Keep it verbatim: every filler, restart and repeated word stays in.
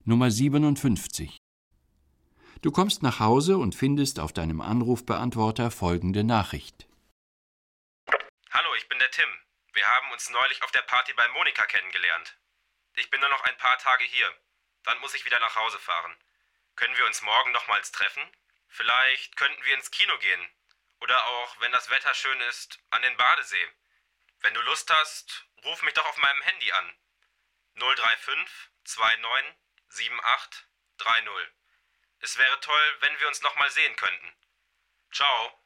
Nummer siebenundfünfzig. Du kommst nach Hause und findest auf deinem Anrufbeantworter folgende Nachricht. Hallo, ich bin der Tim. Wir haben uns neulich auf der Party bei Monika kennengelernt. Ich bin nur noch ein paar Tage hier. Dann muss ich wieder nach Hause fahren. Können wir uns morgen nochmals treffen? Vielleicht könnten wir ins Kino gehen. Oder auch, wenn das Wetter schön ist, an den Badesee. Wenn du Lust hast, ruf mich doch auf meinem Handy an. null drei fünf zwei neun sieben acht drei null. Es wäre toll, wenn wir uns nochmal sehen könnten. Ciao.